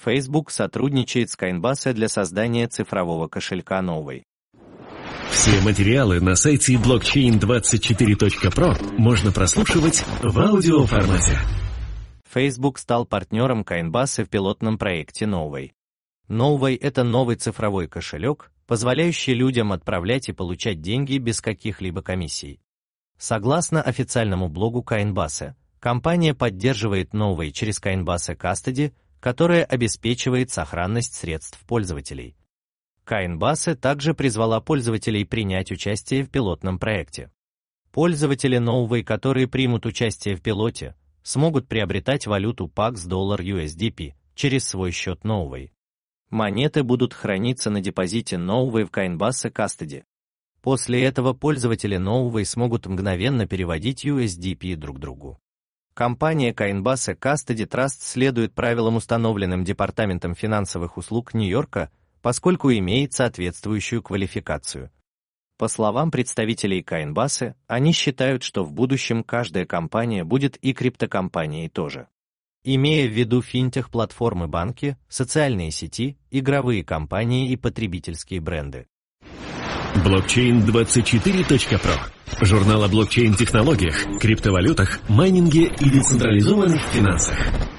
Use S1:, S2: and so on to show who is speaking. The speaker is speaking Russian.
S1: Facebook сотрудничает с Coinbase для создания цифрового кошелька Novway.
S2: Все материалы на сайте blockchain24.pro можно прослушивать в аудиоформате.
S1: Facebook стал партнером Coinbase в пилотном проекте Novway. Novway — это новый цифровой кошелек, позволяющий людям отправлять и получать деньги без каких-либо комиссий. Согласно официальному блогу Coinbase, компания поддерживает Novway через Coinbase Custody, которая обеспечивает сохранность средств пользователей. Coinbase также призвала пользователей принять участие в пилотном проекте. Пользователи Novway, которые примут участие в пилоте, смогут приобретать валюту Pax Dollar USDP через свой счет Novway. Монеты будут храниться на депозите Novway в Coinbase Custody. После этого пользователи Novway смогут мгновенно переводить USDP друг другу. Компания Coinbase Custody Trust следует правилам, установленным Департаментом финансовых услуг Нью-Йорка, поскольку имеет соответствующую квалификацию. По словам представителей Coinbase, они считают, что в будущем каждая компания будет и криптокомпанией тоже. Имея в виду финтех-платформы, банки, социальные сети, игровые компании и потребительские бренды.
S2: Blockchain24.pro. Журнал о блокчейн-технологиях, криптовалютах, майнинге и децентрализованных финансах.